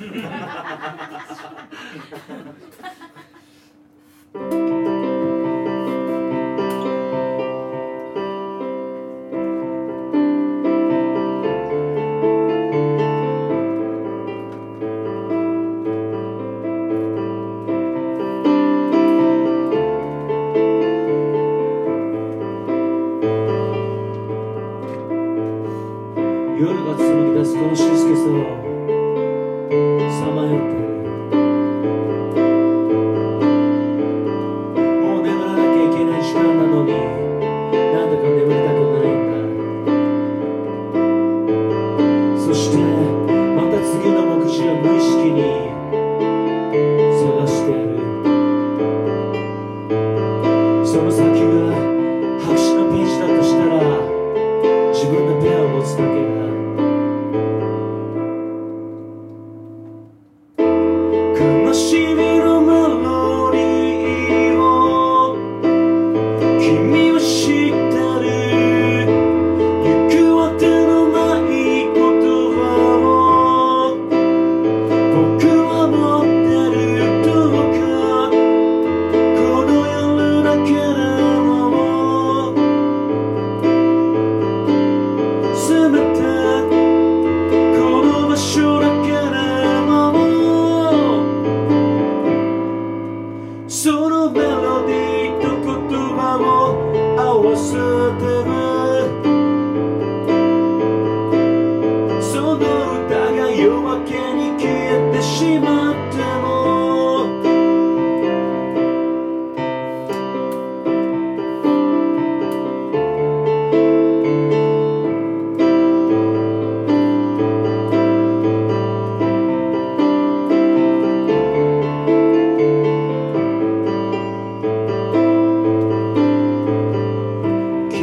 夜が紡ぎ出すこの静けさをさまよってもう眠らなきゃいけない時間なのになんだか眠りたくないんだ。そしてまた次の目次を無意識に探している。その先が白紙のページだとしたら自分のペンを持つだけだ。悲しみのメロディーを君は知ってる。行くわけのない言葉を僕は持ってる。どうかこの夜だけでもせめてこの場所だけでもそのメロディーと言葉を合わせてる。その歌が夜明けに消えてしまっても君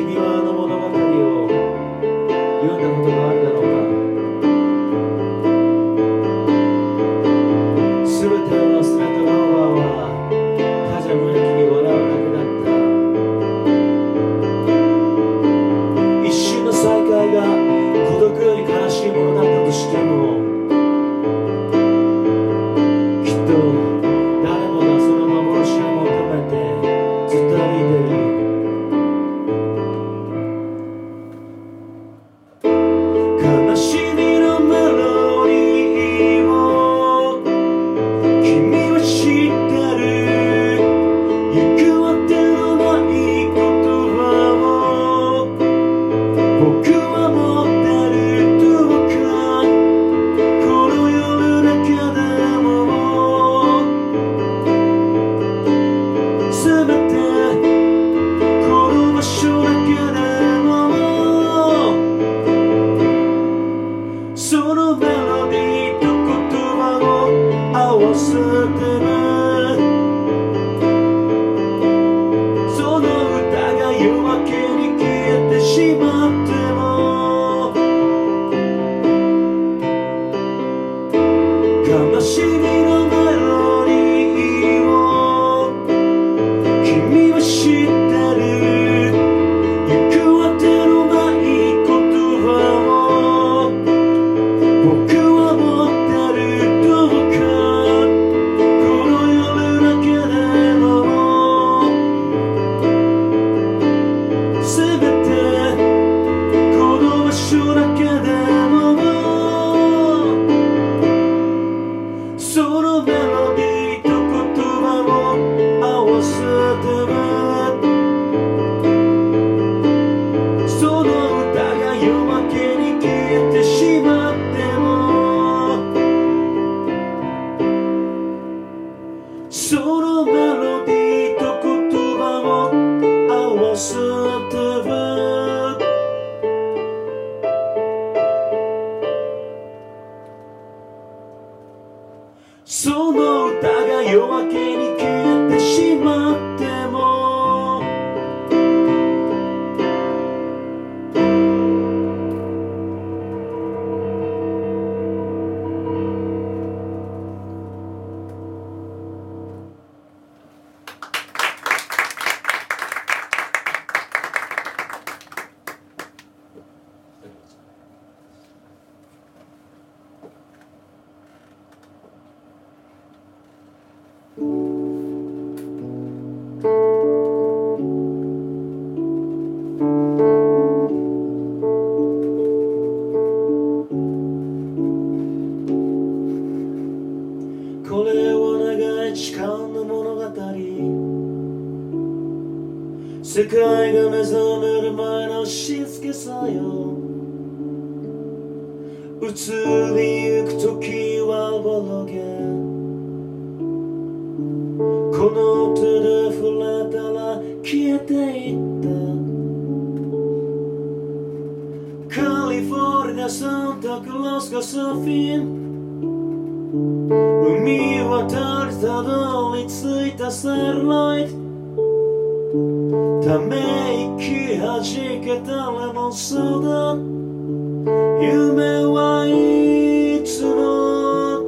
世界が目覚める前の静けさよ、移りゆく時はボロゲ、この手で触れたら消えていった。カリフォルニア、サンタクロースがサーフィン、海渡りたどり着いたサテライト、ため息はじけたレモンソーダ、夢はいつの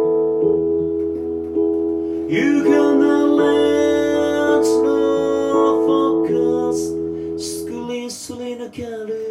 You gonna let no focus スクリーンすり抜ける。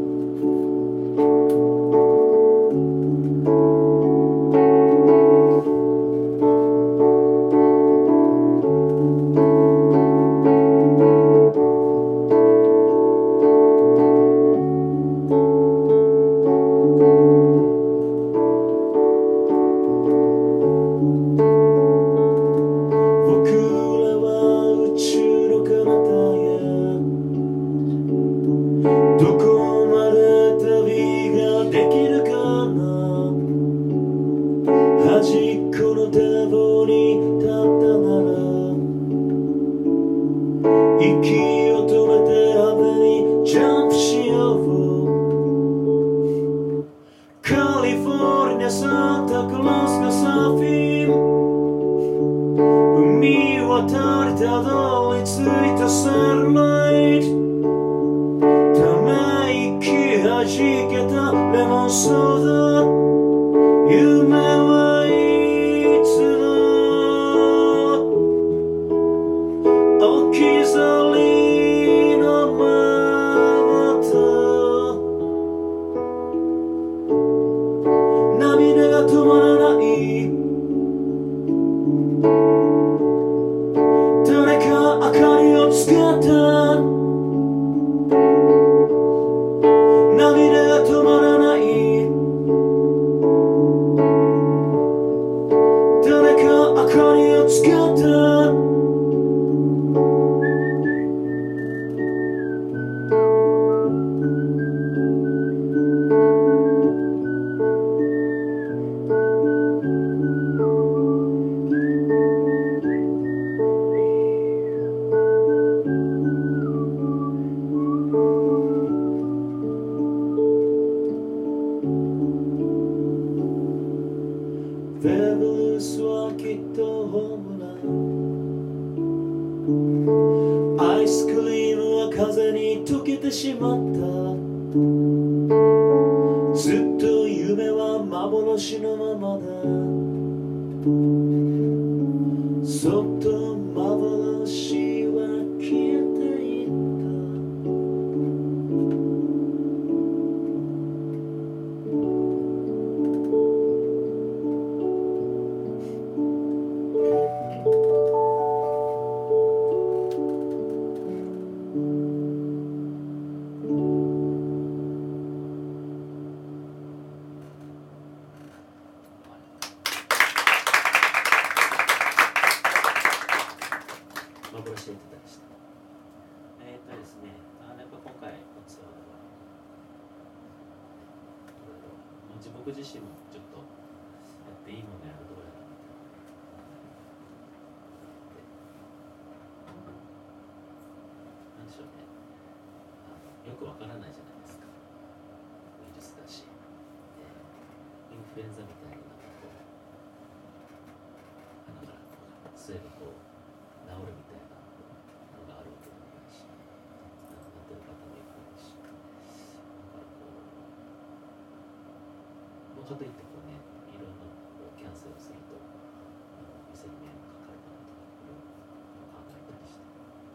かといってこうね、いろんなキャンセルをすると店に迷惑かかるかなとかいろいろ考えたりして、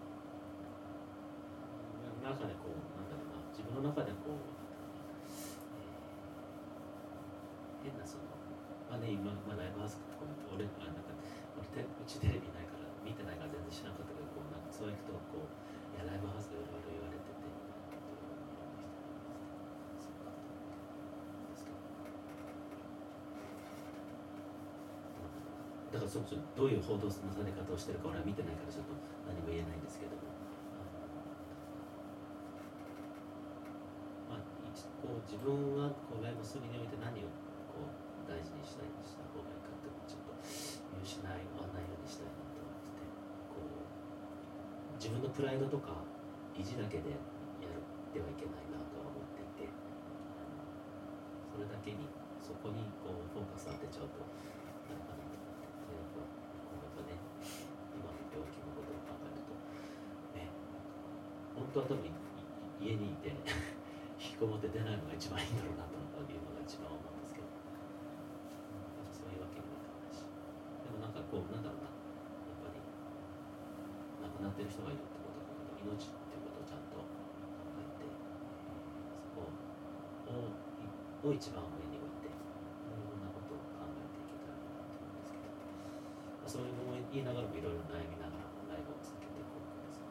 中でこうなんだろうな、自分の中でこう、変なそのまあね、今ライブハウス俺なんかうちテレビないから見てないから全然知らなかったけど、こうなんかそういう人がこういやライブハウスでいろいろ言われてて。だからどういう報道のされ方をしてるか俺は見てないからちょっと何も言えないんですけども、 自分はこうライブするにおいて何をこう大事にした方がいいかっていうのをちょっと見失わないようにしたいなと思ってて、こう自分のプライドとか意地だけでやってはいけないなとは思っていて、それだけにそこにこうフォーカス当てちゃうとなるかなと思って、やっぱね今の病気のことを考えるとね、本当は多分家にいて引きこもって出ないのが一番いいんだろうなというのが一番思うんですけど、そういうわけにはいかないし、でもなんかこうなんだろうな、やっぱり亡くなってる人がいるってことだけど、命っていうことをちゃんと考えて、そこを一番上に置いて、いろんなことを考えていけたらなと思うんですけど、そういう思い言いながらもいろいろ悩みながらもライブを続けていこうとですね。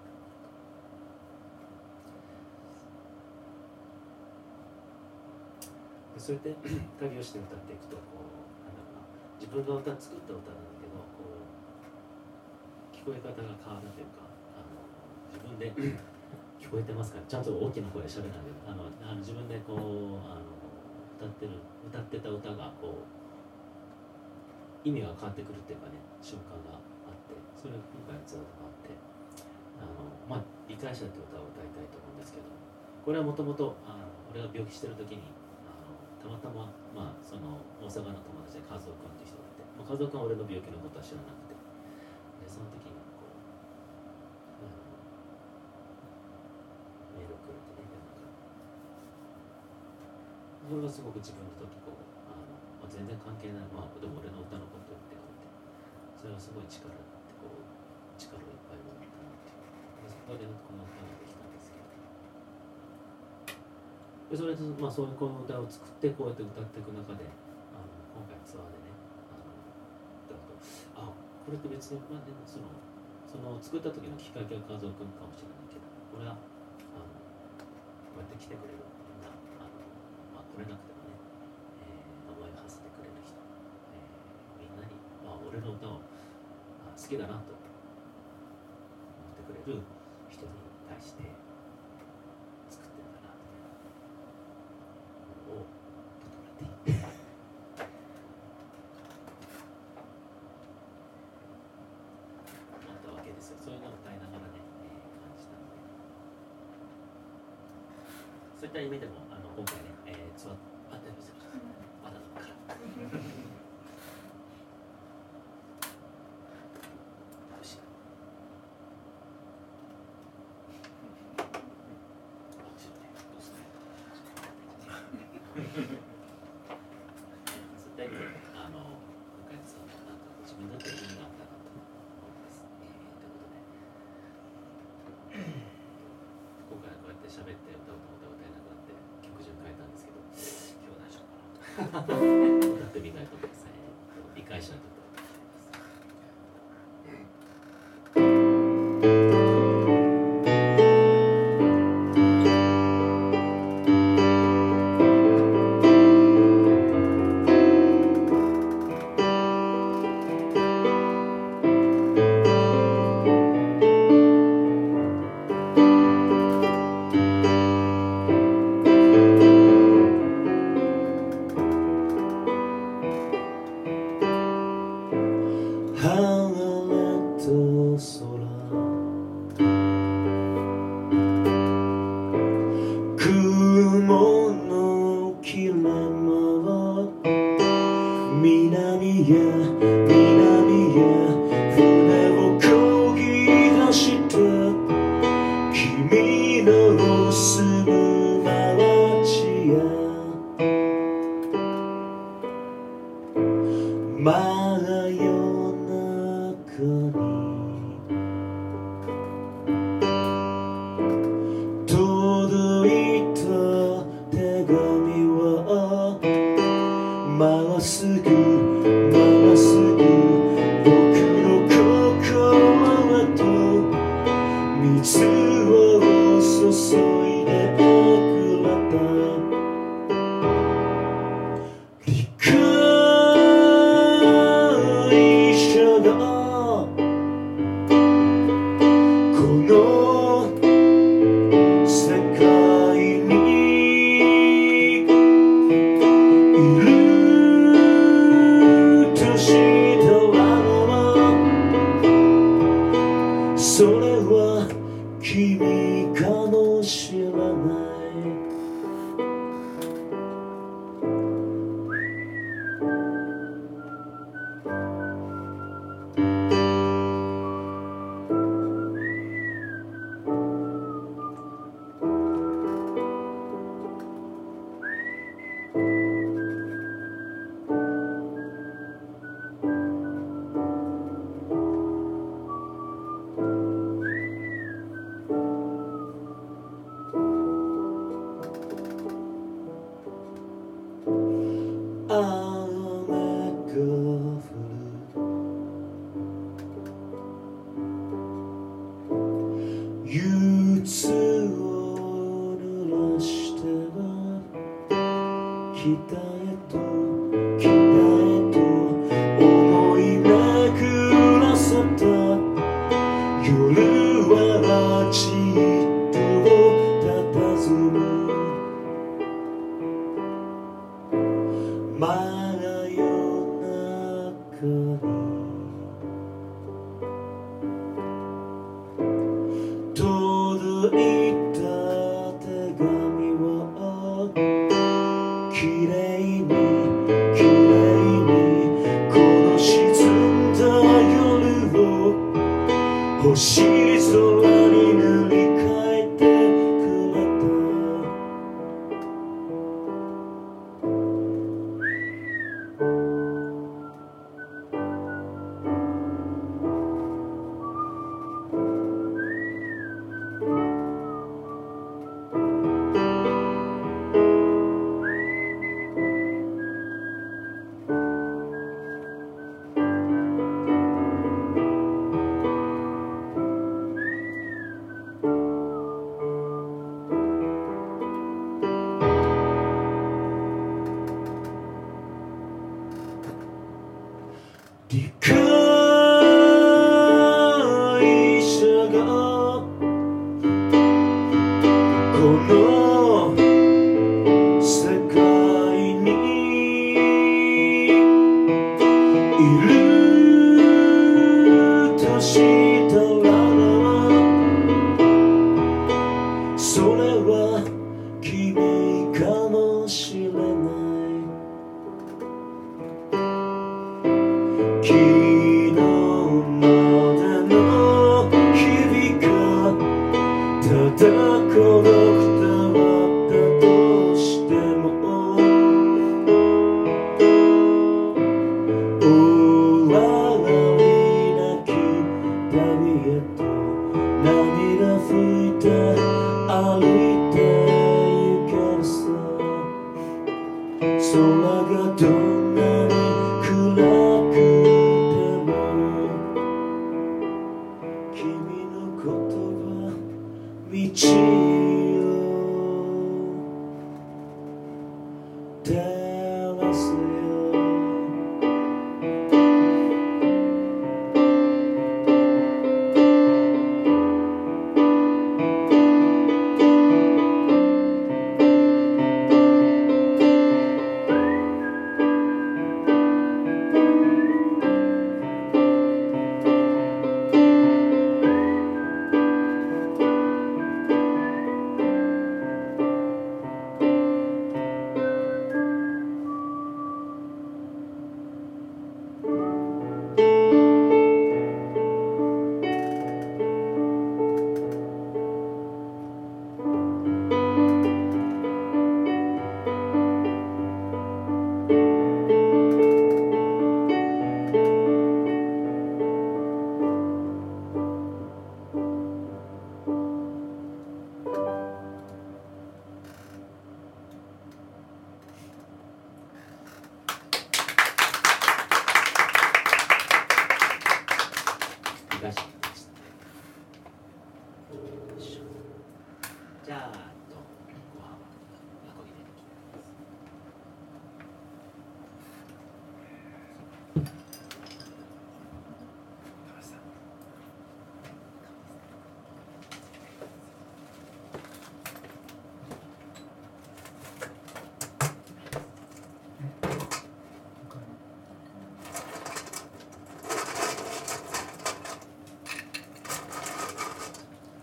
そうやって旅をして歌っていくと、こうなんだろうな、自分が作った歌なんだけど、こう聞こえ方が変わるというか、自分で聞こえてますか、ちゃんと大きな声で喋らないで、自分でこう歌ってた歌がこう意味が変わってくるっていうかね、瞬間があって、それが今回のツアーがあって、理解者って歌を歌いたいと思うんですけど、これはもともと俺が病気してる時にたまたま、その大阪の友達で和夫君っていう人がいて、和夫君は俺の病気のことは知らなくて、でその時にこう、メールをくれてね、それがすごく自分にとってこう全然関係ない、でも俺の歌のことを言ってくれて、それはすごい力になってこう力をいっぱいもらったなっていう、でそこでこの歌ができたんですけど、でそれでそういうこの歌を作ってこうやって歌っていく中で、今回ツアーでね歌うと、これって別に、その作った時のきっかけは和夫君かもしれないけど、これはこうやって来てくれるみんな、来れなくてもね、思いを馳せてくれる人、みんなに、俺の歌を好きだなと思ってくれる人に対して作ってるんだなっていうのを整えていって思ったわけですよ。そういうのを歌いながらね、感じたので、そういった意味でも今回ね、ツアー大丈夫ですよ、まだだから喋って歌うと思ったら歌えなくなって曲順変えたんですけど、今日は大丈夫かな歌ってみたいと思います。理解者の曲を歌ってみます。 世界にそれは君かもしれない憂鬱を濡らしては北へと北へと思い巡らせた夜はじっと佇む真夜中に届いた手紙はきれいにきれいにこの沈んだ夜を星空に塗り替えてくれ理解者がこの世界にいるとしたらそれは君かもしれない昨日までの日々がただ孤独だったとしても終わりなき旅へと涙拭いて歩いて行けるさ空がどんなに暗く君の言葉道を照らすよ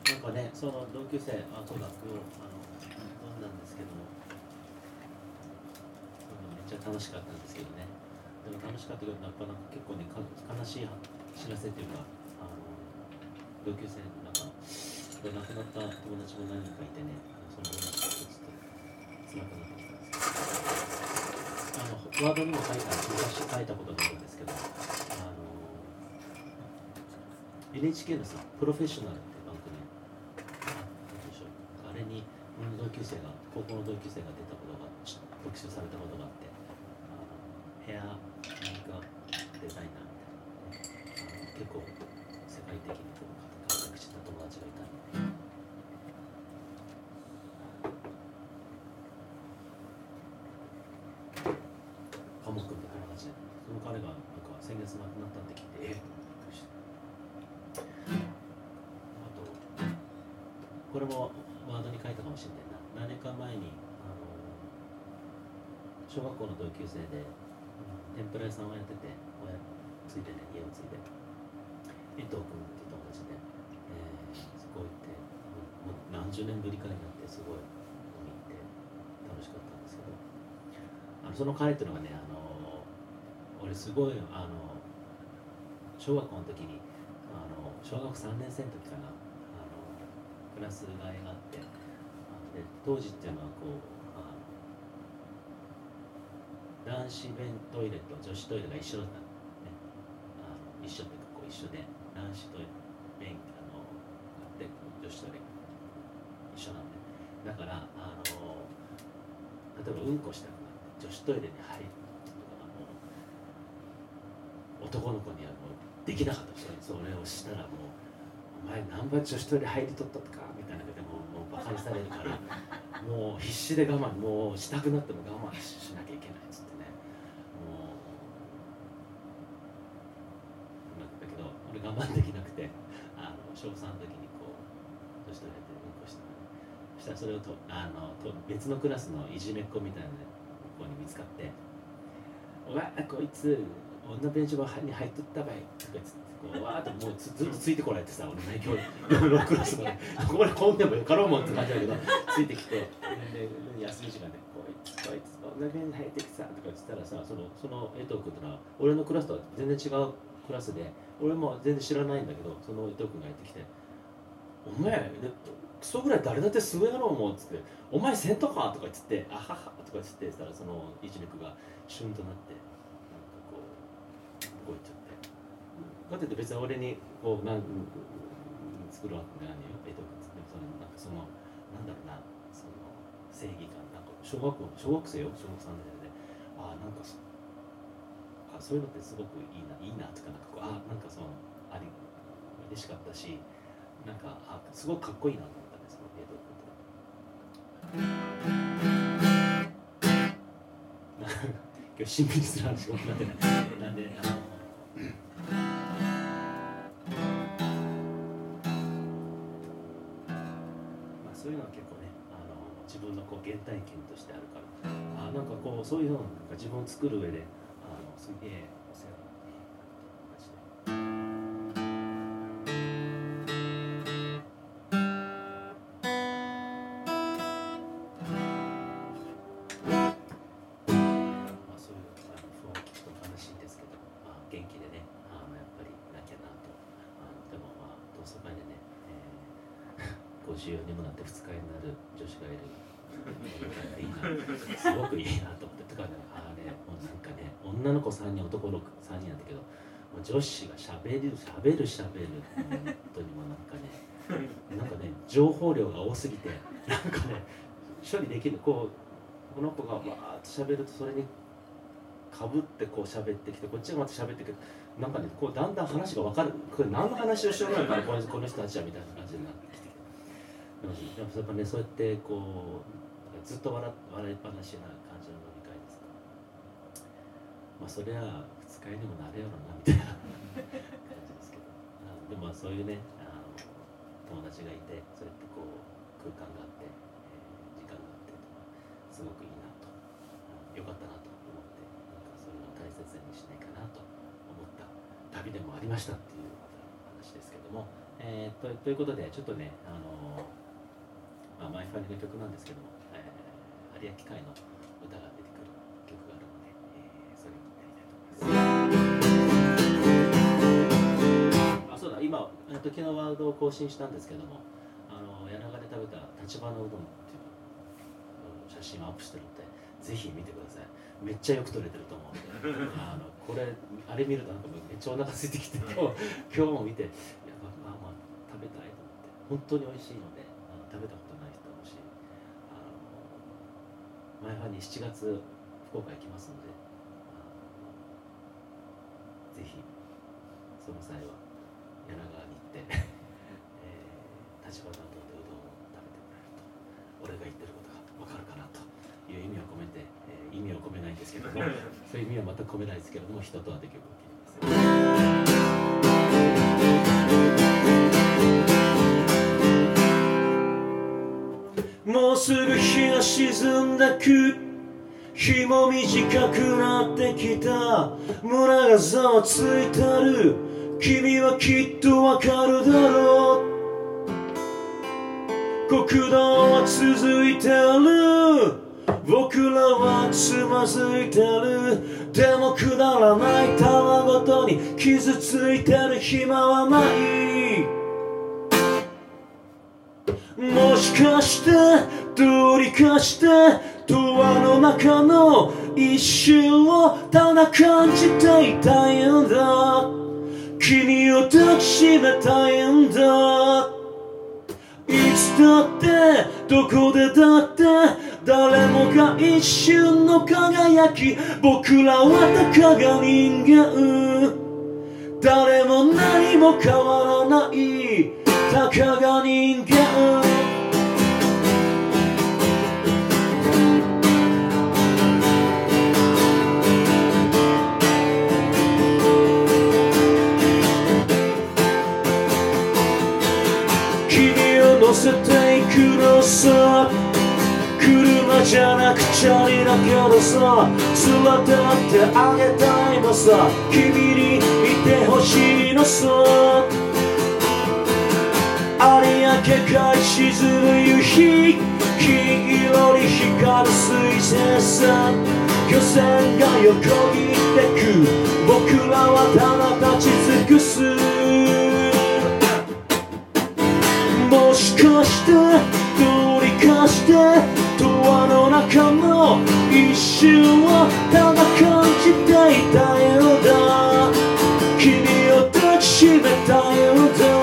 なんかね、その同級生アート学を飲んだんですけども、めっちゃ楽しかったんですけどね。でも楽しかったけど、やっぱなんか結構ね、悲しい知らせっていうか、同級生なんか亡くなった友達も何人かいてね、その友達とちょっと辛くなってきたんですけど、ワードにも昔書いたことがあるんですけど、NHK のさ、プロフェッショナルって番組、あれに同級生が、高校の同級生が出たことが、特集されたことがあって、ヘアメイクアップデザイナーみたいな、結構世界的にこう活躍してた友達がいたんで、カモ君みたいな感じで、その彼がなんか先月亡くなったって聞いて、これもワードに書いたかもしれないな。何年か前に小学校の同級生で天ぷら屋さんをやってて、親ついてね、家を継いで江藤君っていう友達で、そこ行ってもう何十年ぶりかになってすごい飲み行って楽しかったんですけど、その彼っていうのがね、俺すごい小学校の時に小学3年生の時かな、クラス替えがあって、で当時っていうのはこう男子トイレと女子トイレが一緒だったのね。一緒っていうかこう一緒で、男子トイレで女子トイレ一緒なんで、だから例えばうんこしたくなって女子トイレに入るとか、男の子にはもうできなかった。それをしたらもうお前何番女子トイレ入りとったとかみたいなことでもうバカにされるから、もう必死で我慢、もうしたくなっても我慢しなきゃいけないっつってね、もうだけど俺我慢できなくて、小3の時にこう女子トイレでうんこしたのね。そしたらそれを別のクラスのいじめっ子みたいな子に見つかって、お前こいつ女ベンチに入っとったばいとか言って、こうわーっともうずっとついてこられてさ、俺ね、今日のクラスまでここでこんでもよかろうもんって感じだけど、ついてきて、で休み時間でこいつ女ベンチ入ってきたとか言ってたらさ、その江藤君ってのは俺のクラスとは全然違うクラスで、俺も全然知らないんだけど、その江藤君がやってきて、お前クソぐらい誰だってすごいやろうもんっつって、お前せんとかとか言って、あははとか言ってたら、そのいじめっ子がシュンとなって、こう言っちゃって、かといって別に俺にこう作るわけないよ、江藤君って。なんかそのなんだろうな、その正義感、なんか小学生よ、小学3年生で、なんかそういうのってすごくいいなとか、なんかこうなんかその嬉しかったし、なんかすごくかっこいいなと思ったんですよ、江藤君と。今日しんみりする話がなってないなんでそういうのは結構ね、自分のこう原体験としてあるから、なんかこうそういうのをなんか自分を作る上ですげえお世話になっている感じで、そういう不安を聞くと悲しいんですけど、元気でね、やっぱりなきゃなと。でも同窓会でね、54にもなって2日になる女子がいるいいな、すごくいいなと思って。とかね、もうなんかね、女の子3人男の子3人なんだけど、もう女子がしゃべる本当にもなんかね情報量が多すぎて、なんかね処理できる、この子がわーっとしゃべるとそれにかぶってこう喋ってきて、こっちがまた喋ってきて、なんかねこうだんだん話が分かる、これ何の話をしようもないからこの人たちはみたいな感じになってきて、やっぱねそうやってこうずっと笑いっぱなしな感じの飲み会ですから、そりゃ二日酔いにもなれようなみたいな感じですけど、でもそういうね友達がいて、そうやってこう空間があって、時間があってとか、すごくいいなと、よかったなと思って、なんかそういうのを大切にしないかなと思った旅でもありましたっていう話ですけども。 ということでちょっとねマイファニの曲なんですけども、有明海の歌が出てくる曲があるので、それをやりたいと思います。そうだ、今昨日ワードを更新したんですけども、柳川で食べた立花うどんっていう写真をアップしてるので、ぜひ見てください。めっちゃよく撮れてると思うのでこれあれ見るとなんかめっちゃお腹空いてきて今日も見て、いや食べたいと思って、本当に美味しいので食べたことない人もしマイファニー7月福岡行きますので、ぜひその際は柳川に行って立花うどんでうどんを食べてもらえると、俺が言ってることが分かるかなという意味を込めて、意味を込めないんですけどもそういう意味は全く込めないですけれども、人とはで曲を聴いてください。もうすぐ日が沈んでく、日も短くなってきた、村がざわついてる、君はきっとわかるだろう。国道は続いてる、僕らはつまずいてる、でもくだらないたわごとに傷ついてる暇はない。もしかしてどうにかしてドアの中の一瞬をただ感じていたいんだ、君を抱きしめたいんだ。いつだってどこでだって誰もが一瞬の輝き、僕らはたかが人間、誰も何も変わらないたかが人間。乗せていくのさ、車じゃなくチャリだけどさ、連れてってあげたいのさ、君にいてほしいのさ。有明海沈む夕日、金色に光る水星さ、漁船が横切ってく、僕らはただ立ち尽くす。もしかしてどうにかしてドアの中の一瞬をただ感じていたいのだ、君を抱きしめたいのだ。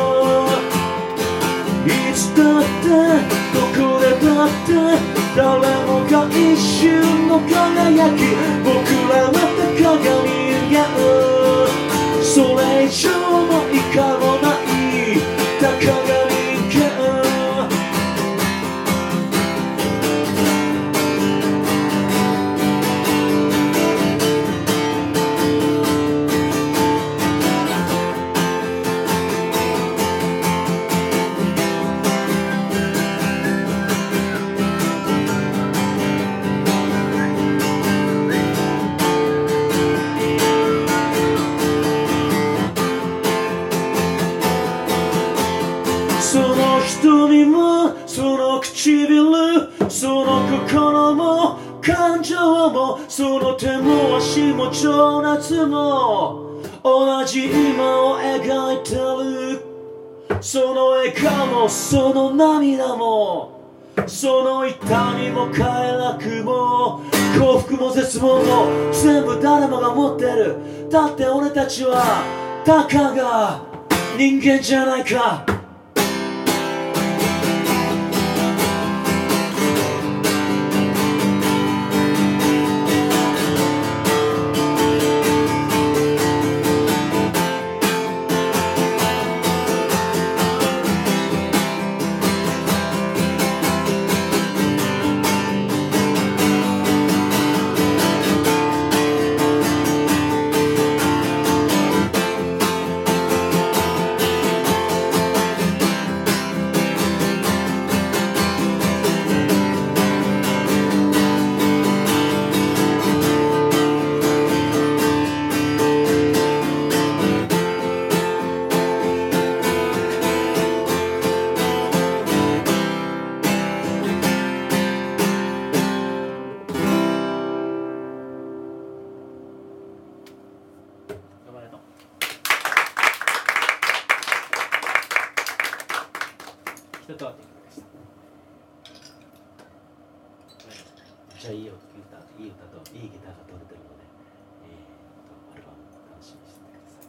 いつだってどこでだって誰もが一瞬の輝き、僕らはたかが人間、それ以上も以下もないたかが瞳もその唇、その心も感情も、その手も足も情熱も同じ今を描いてる。その笑顔もその涙も、その痛みも快楽も幸福も絶望も全部誰もが持ってる。だって俺たちはたかが人間じゃないか。 人とはできました。じゃあいい歌といいギターが取れてるので、アルバム楽しみにしててください。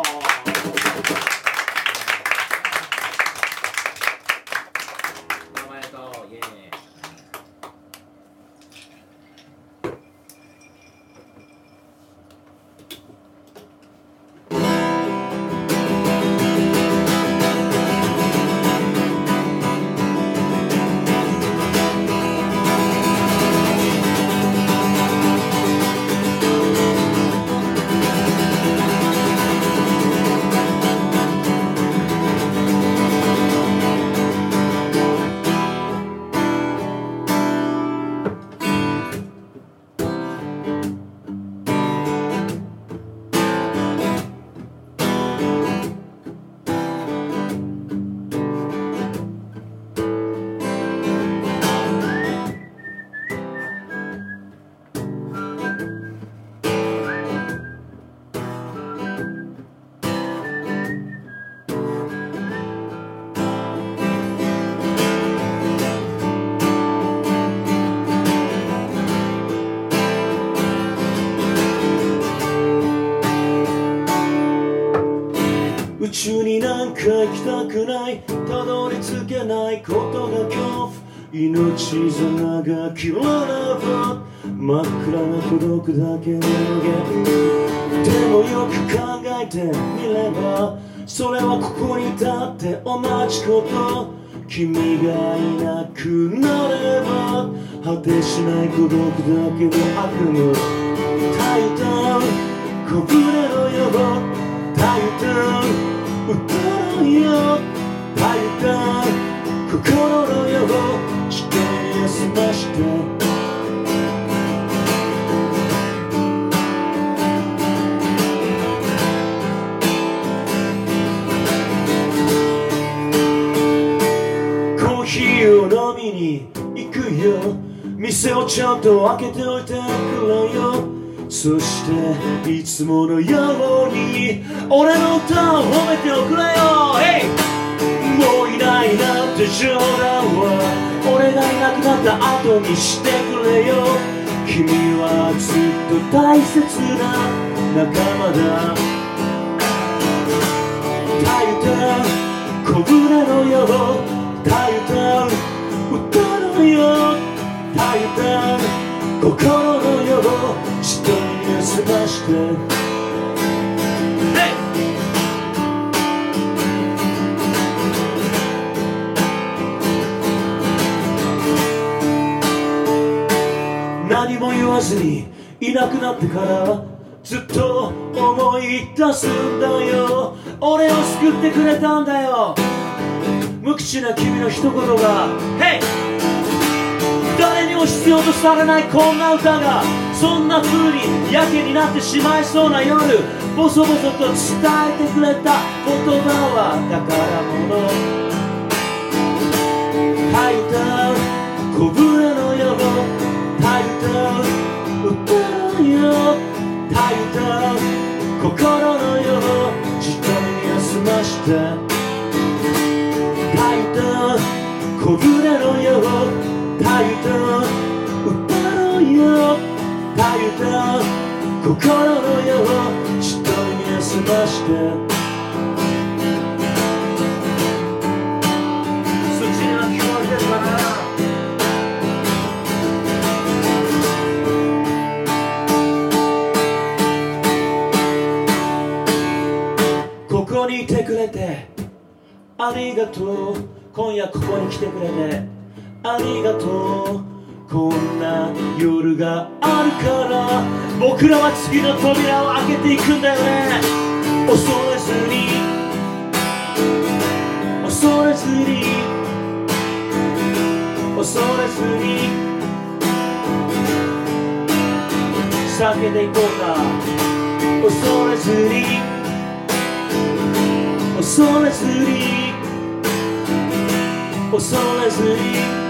名前宙になんか行きたくない、たどり着けないことが恐怖、命綱が切られば真っ暗な孤独だけの現でもよく考えてみればそれはここにだって同じこと、君がいなくなれば果てしない孤独だけの悪夢、たゆた小舟のよたゆた歌のよたゆた心のよ地点に休ましてコーヒーを飲みに行くよ、店をちゃんと開けておいてくれよ、そしていつものように俺の歌を褒めておくれよ、hey! もういないなんて冗談は俺がいなくなった後にしてくれよ、君はずっと大切な仲間だ、たゆた小舟のよたゆた歌のよたゆた心のよ一人休まして、hey! 何も言わずにいなくなってからずっと思い出すんだよ、俺を救ってくれたんだよ無口な君の一言が、hey! 誰にも必要とされないこんな歌がそんな風にやけになってしまいそうな夜、ボソボソと伝えてくれた言葉は宝物、たゆた小舟のよたゆた歌のよたゆた心のよじとに休ましてたゆた小舟のよたゆた歌のよたゆた心のよじとに休ましてそっちには聞こえてるかな、ここにいてくれてありがとう、今夜ここに来てくれてありがとう、こんな夜があるから僕らは次の扉を開けていくんだよね、恐れずに恐れずに恐れずに避けていこうか、恐れずに恐れずに恐れずに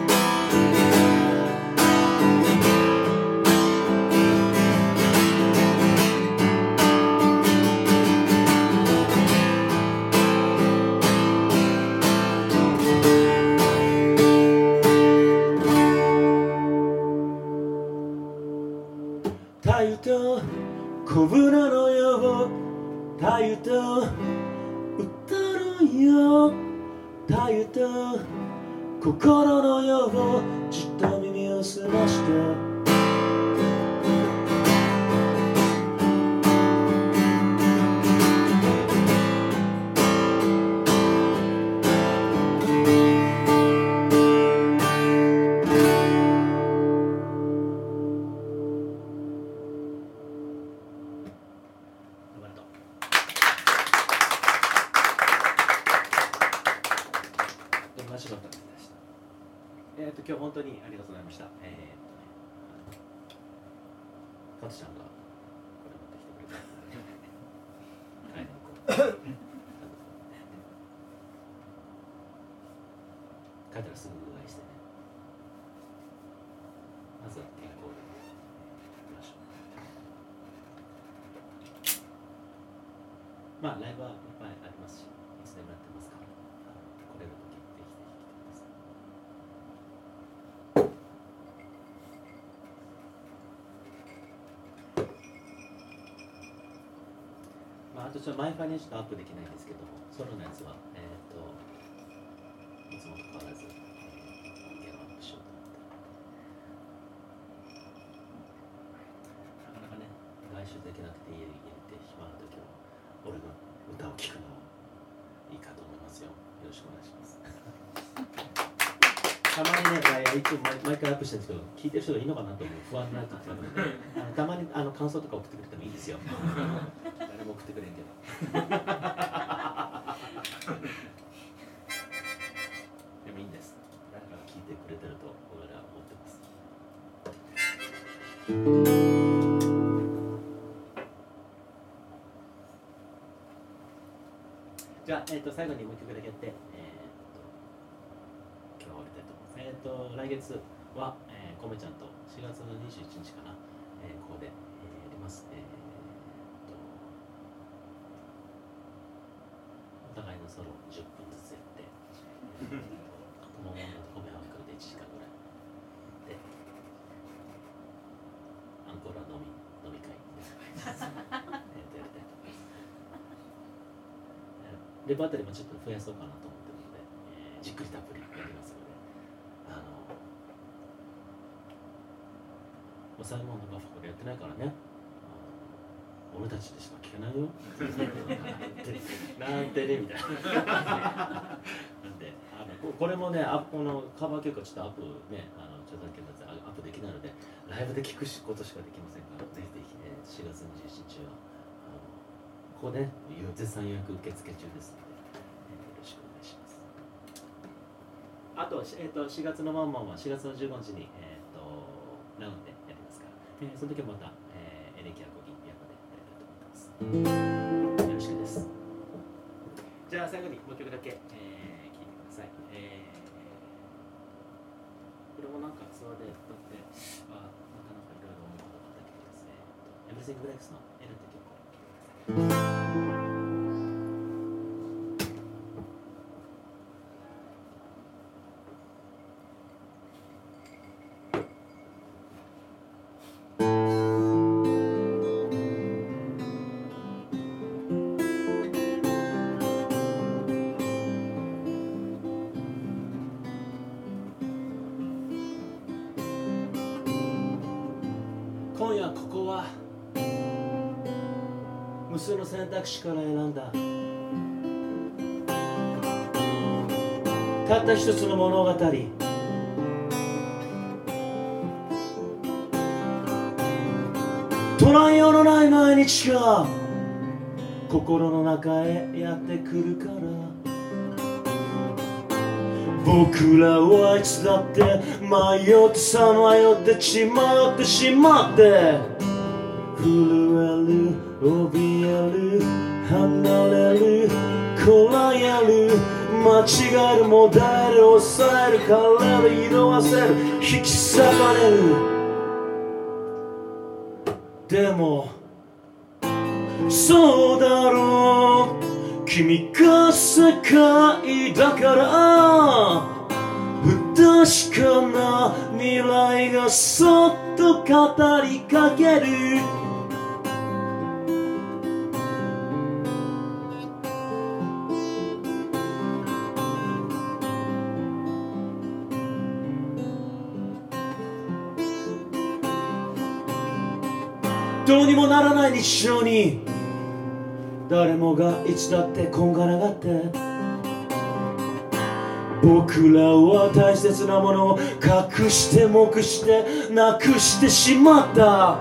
たゆた小舟のよたゆた歌のよたゆた心のよじっと耳を澄まして今日本当にありがとうございました。カツちゃんがこれ持ってきてくれた。書いたらすぐうがいしてね。まずは健康でいきましょう。まあライブはいっぱいありますし、いつでもやってますから、来れる時ぜひぜひ来てください。 あとちょっとマイファにしかアップできないんですけども、ソロのやつは、いつもと変わらず、音源をアップしようと思って。なかなかね、外出できなくて家に入れて暇な時は、俺の歌を聴くのはいいかと思いますよ。よろしくお願いします。たまにね、いつも毎回アップしてるんですけど、聞いてる人がいいのかなと思う不安になる時があるので、たまに感想とか送ってくれてもいいですよ。誰も送ってくれんけど。でもいいんです。誰かが聞いてくれてると俺らは思ってます。じゃあ、最後にもう一曲だけやって、今日は終わりたいと思います。来月は、コメちゃんと4月の21日かな、ここで、やります。お互いのソロ10分ずつやって、友達とコメを含めて1時間ぐらいで、アンコールは飲み会やりたいと思います。レパートリーもちょっと増やそうかなと思ってるので、じっくりたっぷりやりますので、サイモンのガフこれやってないからね、俺たちでしか聞けないよなんてねみたいななんでこれもね、このカバー曲はちょっとアップね、ちょっとだけアップできないので、ライブで聴くことしかできませんから、ぜひぜひ、4月27日はここで絶賛予約受付中ですので、よろしくお願いします。あと、4月のワンマンは4月の15日に、ラウンでやりますから、その時はまた、エレキアコギピアノでやりたいと思ってます。よろしくです。じゃあ最後にもう一曲だけ、聴いてください。これもなんかツアーで歌って、またなんかいろいろ思うことがあった曲ですね。Everything Breaks の L って曲を聴いてください。今夜ここは無数の選択肢から選んだたった一つの物語、捉えようのない毎日が心の中へやってくるから、僕らはいつだって迷ってさまよってしまってしまって、震える怯える離れるこらえる間違えるもだえる抑える枯れる色あせる引き裂かれる。でもそうだろう、君が世界だから不確かな未来がそっと語りかける。どうにもならない日常に誰もがいつだってこんがらがって、僕らは大切なものを隠して黙してなくしてしまった。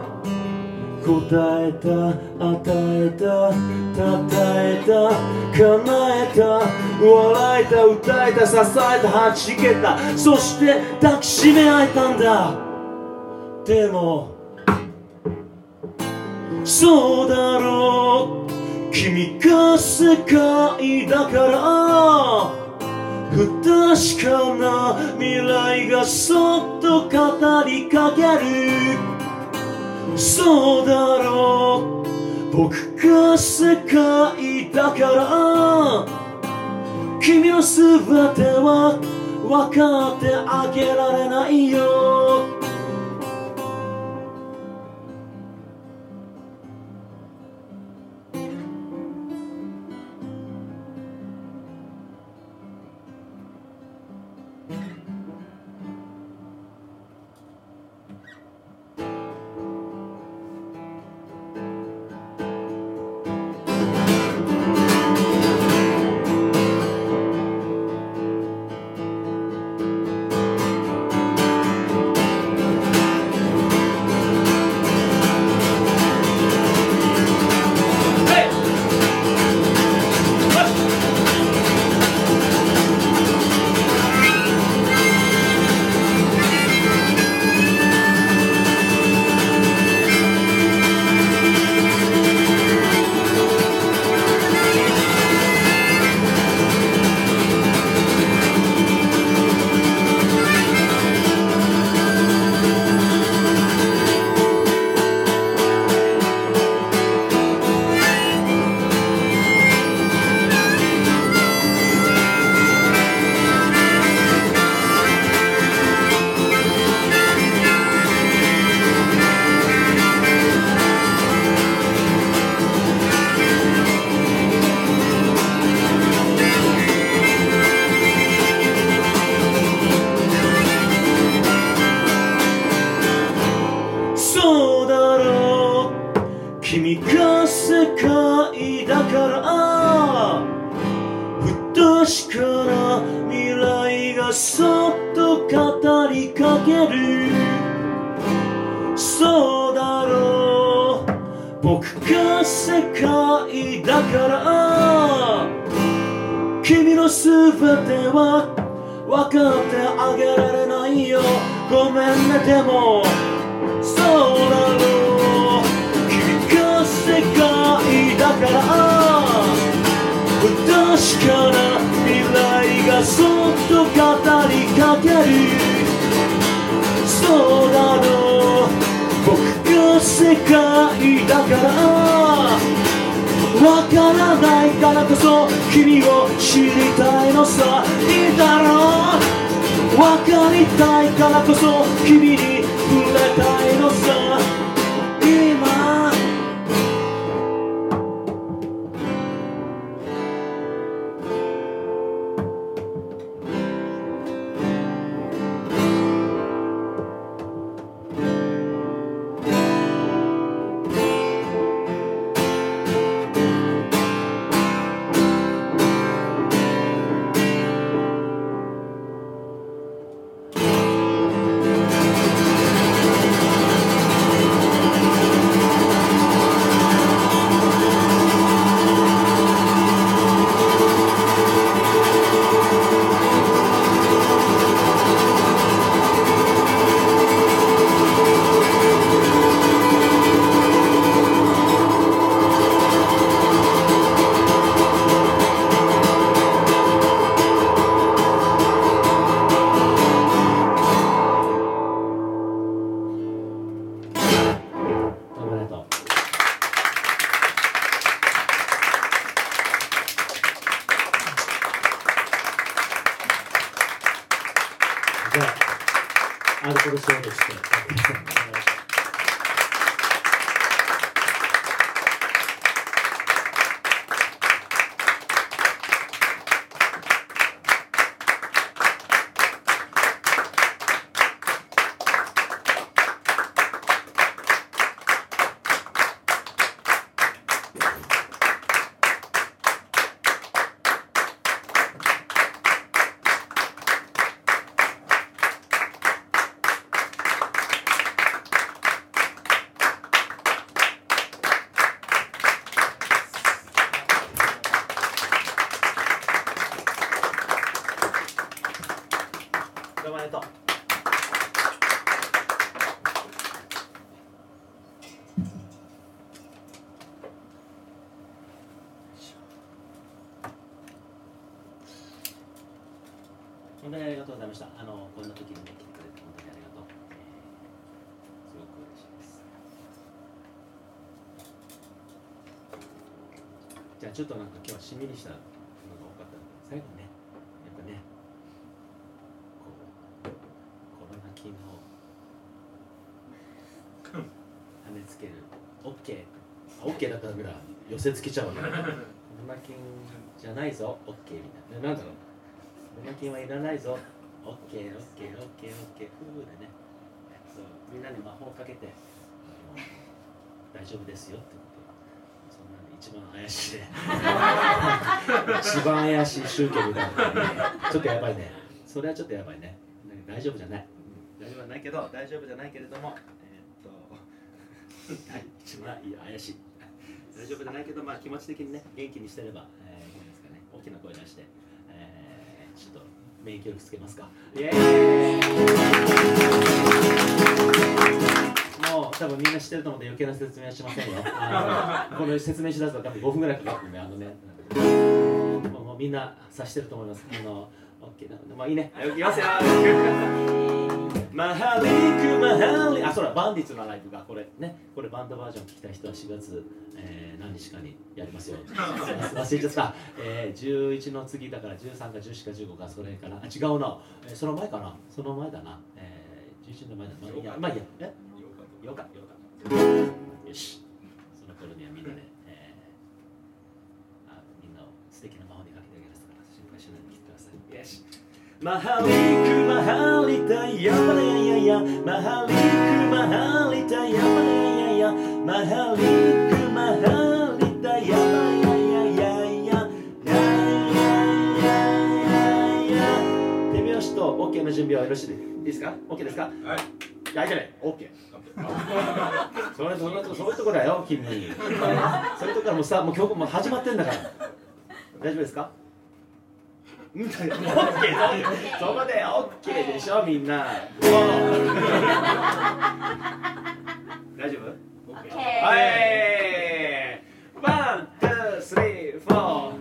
答えた与えた称えた叶えた笑えた歌えた支えたはじけた、そして抱きしめ合えたんだ。でもそうだろう、君が世界だから不確かな未来がそっと語りかける。そうだろう、僕が世界だから君の全ては分かってあげられないよ。 君が世界だから不確かな未来がそっと語りかける。そうだろう、僕が世界だから君のすべては分かってあげられないよ、ごめんね。でもそうだろう、君が世界だから不確かな未来がそっと語りかける。そうだろう、僕が世界だからわからないからこそ君を知りたいのさ。いいだろう、わかりたいからこそ君に触れたいのさ。今アルコール消毒しておめでとう。本当にありがとうございました。こんな時にね来てくれて本当にありがとう。すごく嬉しいです。じゃあちょっとなんか今日はしんみりしたのが多かったので、最後にねやっぱねこうコロナ菌を跳ねつける OK だったらダメだ、寄せつけちゃうわけだ。コロナ菌じゃないぞ OK みたいな、なんだろう、コロナ菌はいらないぞ OK ふうでね、そうみんなに魔法をかけて大丈夫ですよってこと。そんなに一番怪しいね一番怪しい宗教みたいな、ちょっとやばいね。それはちょっとやばいね。大丈夫じゃない、大丈夫じゃないけど、大丈夫じゃないけれどもはい、一番怪しい。大丈夫じゃないけど、まあ気持ち的にね元気にしてれば、いいですかね。大きな声出して、ちょっと免疫力つけますか。イエーイ。もう多分みんな知ってると思って余計な説明はしませんよ。この説明しだすと多分5分ぐらいかかるんで、もうみんな察してると思います。OK なので、まあいいね。いきますよ。マハリクマハリ、あ、そうだ、バンディッツのライブがこれね、これバンドバージョン聞きたい人は4月、何日かにやりますよ。忘れちゃった。11の次だから13か14か15かそれかな。あ、違うな。その前かな。その前だな。11の前だな。まあいいや。8日。よし。その頃にはみんなで、みんなを素敵な魔法にかけてあげますから心配しないで来てください。よし。マハリクマハリタヤマネヤヤマハリクマハリタヤマネヤヤマハリク準備はよろしいですか？ OK ですか？はい。大丈夫。OK。そういうとこだよ、君。そういうとこからもうさ、もう今日も始まってんだから。大丈夫ですか？OK。そこで OK でしょ、みんな。大丈夫？ OK。 はい。1、2、3、4。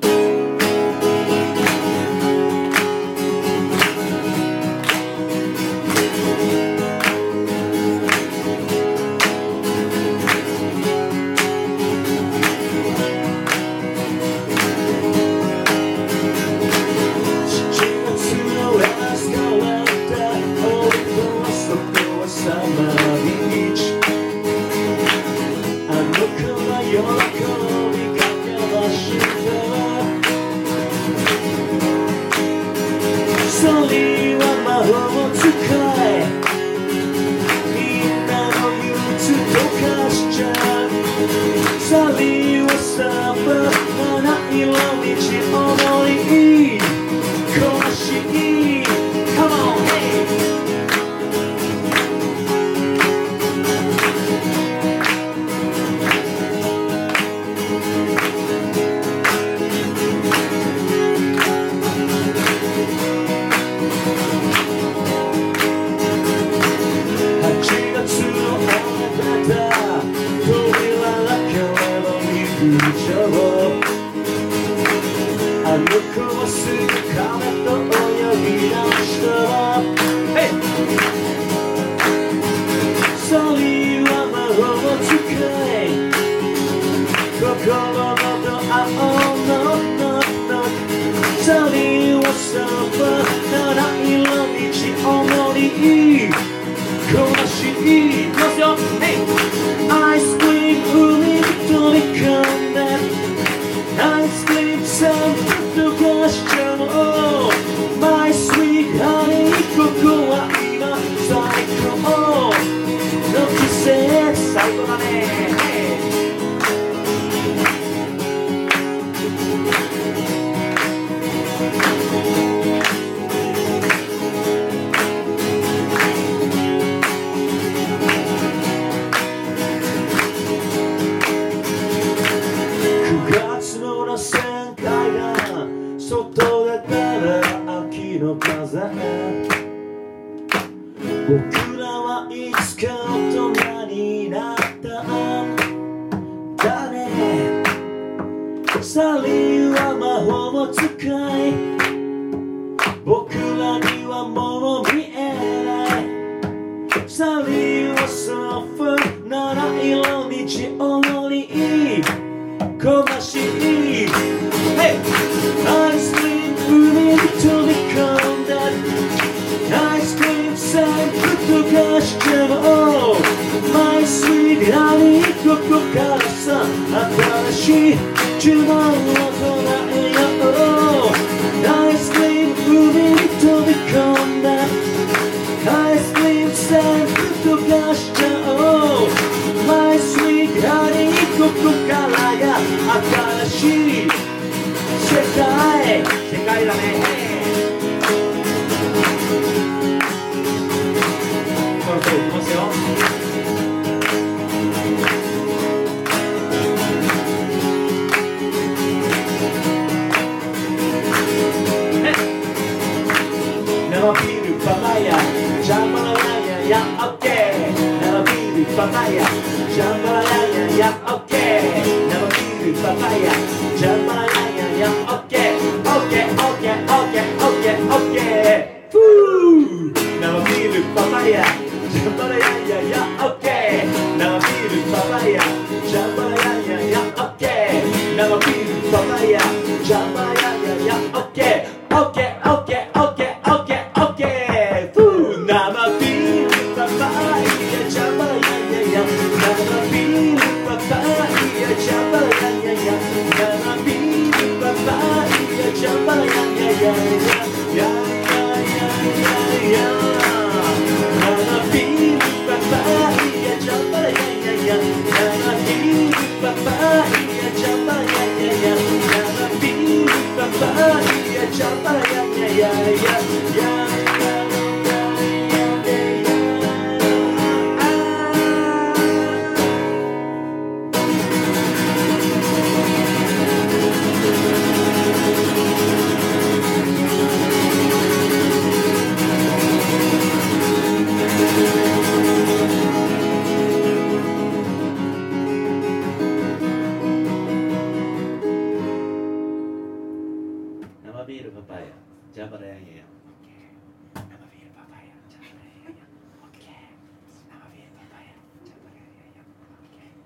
ジャバラヤンヤン。オッケー。生ビールパパヤ。ジャバラヤンヤン。オッケー。生ビールパパヤ。ジャバラヤンヤン。オッケー。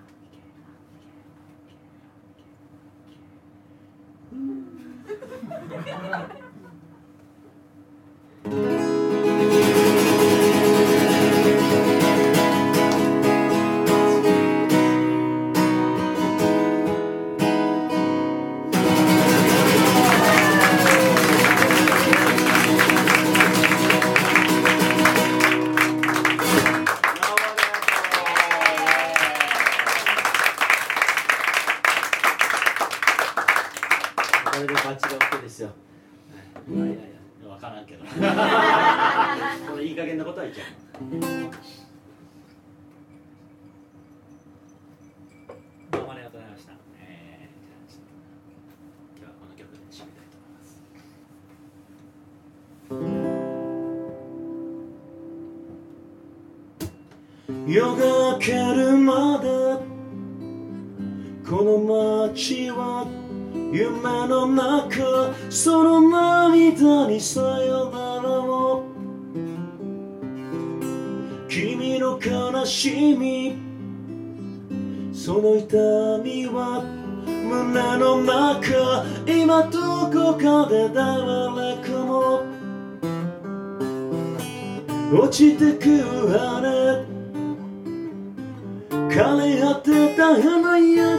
これでバッチリ OK ですよ。いやいやいや、わからんけど。このいい加減なことは言っちゃう。どうもありがとうございました。じゃあ今日はこの曲で締めたいと思います。夜が明けるまでこの街は夢の中、その涙にさよならを。君の悲しみ、その痛みは胸の中、今どこかで誰かも落ちてく羽、枯れ果てた花や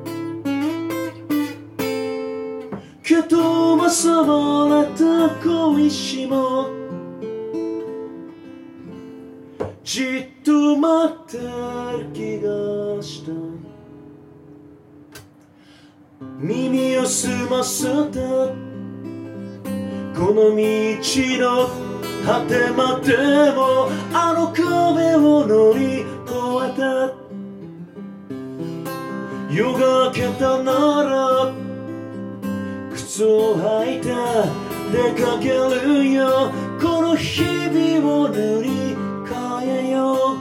蹴飛ばされた小石もじっと待ってる気がした。耳を澄ませてこの道の果てまでもあの壁を乗り越えて、夜が明けたなら靴を履いて出かけるよ。この日々を塗り替えよう。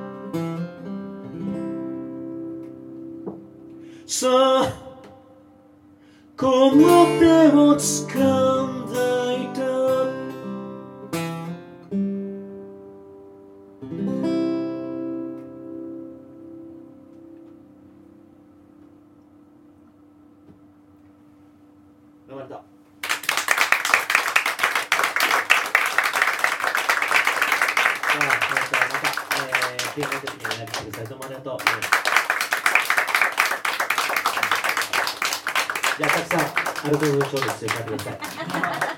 さあこの手を掴んでいた。頑張った。ピアノ的にやってください。どうもありがとう。じゃあたくさんアルコール消毒して帰ってください。